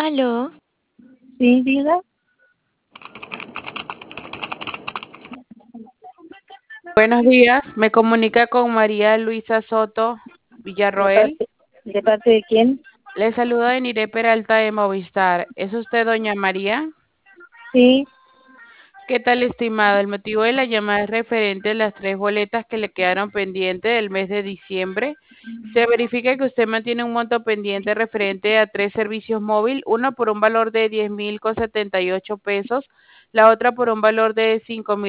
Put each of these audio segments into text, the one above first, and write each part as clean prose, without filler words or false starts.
Aló, Sí, diga. Buenos días, me comunica con María Luisa Soto ¿De Villarroel. parte, de parte de quién? Le saludo de Niré Peralta de Movistar. ¿Es usted doña María? Sí, ¿Qué tal, estimado? El motivo de la llamada es referente a las tres boletas que le quedaron pendientes del mes de diciembre. Se verifica que usted mantiene un monto pendiente referente a tres servicios móvil, uno por un valor de 10.078 pesos, la otra por un valor de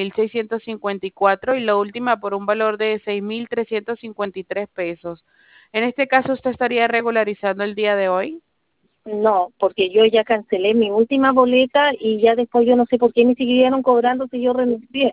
5.654 y la última por un valor de 6.353 pesos. En este caso, ¿usted estaría regularizando el día de hoy? no, porque yo ya cancelé mi última boleta y ya después yo no sé por qué me siguieron cobrando si yo renuncié.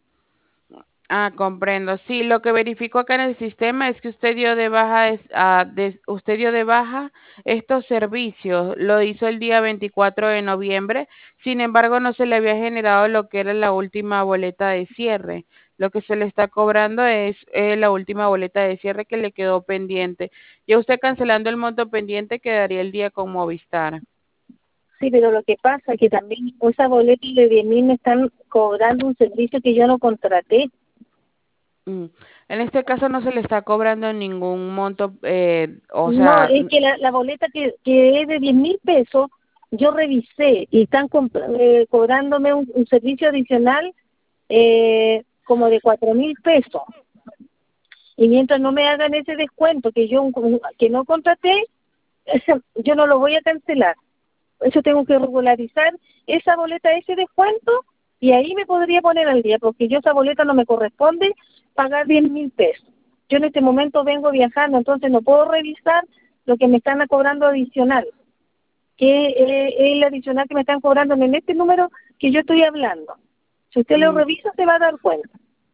Ah, comprendo. Sí, lo que verifico acá en el sistema es que usted dio de baja, usted dio de baja estos servicios. Lo hizo el día 24 de noviembre. Sin embargo, no se le había generado lo que era la última boleta de cierre. Lo que se le está cobrando es la última boleta de cierre que le quedó pendiente. Ya usted cancelando el monto pendiente quedaría el día con Movistar. Sí, pero lo que pasa es que también esa boleta de 10.000 me están cobrando un servicio que yo no contraté. Mm. En este caso no se le está cobrando ningún monto, o No, sea, es que la boleta que es de 10.000 pesos, yo revisé y están cobrándome un servicio adicional como de 4.000 pesos. Y mientras no me hagan ese descuento que no contraté, yo no lo voy a cancelar. Eso tengo que regularizar esa boleta, ese descuento, y ahí me podría poner al día, porque yo esa boleta no me corresponde pagar 10.000 pesos. Yo en este momento vengo viajando, entonces no puedo revisar lo que me están cobrando adicional, que es el adicional que me están cobrando en este número que yo estoy hablando. Si usted lo mm, revisa, se va a dar cuenta.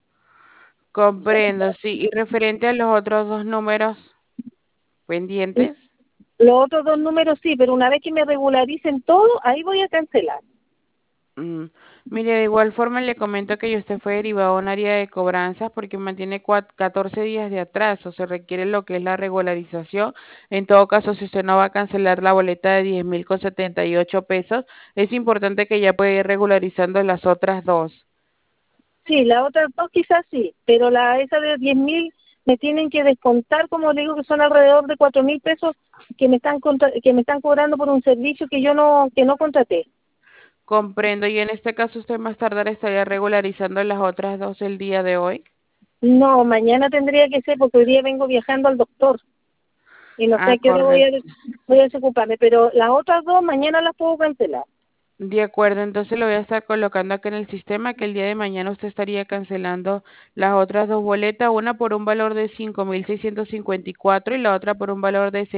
comprendo, sí. Y referente a los otros dos números pendientes, Los otros dos números sí, pero una vez que me regularicen todo, ahí voy a cancelar. mm, mire, de igual forma le comento que usted fue derivado a un área de cobranzas porque mantiene 14 días de atraso. Se requiere lo que es la regularización. En todo caso, si usted no va a cancelar la boleta de 10.078 pesos, es importante que ya pueda ir regularizando las otras dos. Sí, las otras dos quizás sí, pero esa de 10.000 me tienen que descontar, como le digo, que son alrededor de 4.000 pesos que me están cobrando por un servicio que no contraté. Comprendo. Y en este caso, usted más tardar estaría regularizando las otras dos el día de hoy. No, mañana tendría que ser porque hoy día vengo viajando al doctor y no sé Ah, a qué hora correcto. voy a desocuparme, pero las otras dos mañana las puedo cancelar. De acuerdo, entonces lo voy a estar colocando acá en el sistema que el día de mañana usted estaría cancelando las otras dos boletas, una por un valor de 5.654 y la otra por un valor de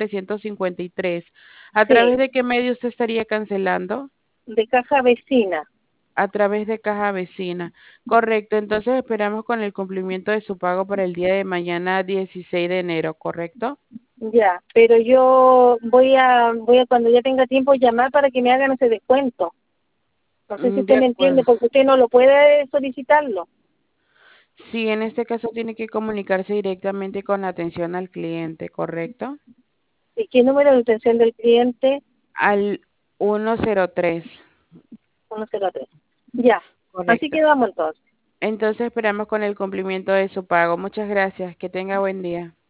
6.353. ¿A Sí, través de qué medio usted estaría cancelando? de caja vecina. A través de Caja Vecina. Correcto, entonces esperamos con el cumplimiento de su pago para el día de mañana 16 de enero, ¿correcto? Ya, pero yo voy a cuando ya tenga tiempo llamar para que me hagan ese descuento. No sé si De usted me entiende, acuerdo. porque usted no lo puede solicitarlo. Sí, en este caso tiene que comunicarse directamente con atención al cliente, ¿correcto? ¿Y qué número de atención del cliente? Al 103, 103. Ya, así correcto. quedamos entonces. Entonces esperamos con el cumplimiento de su pago. Muchas gracias. Que tenga buen día.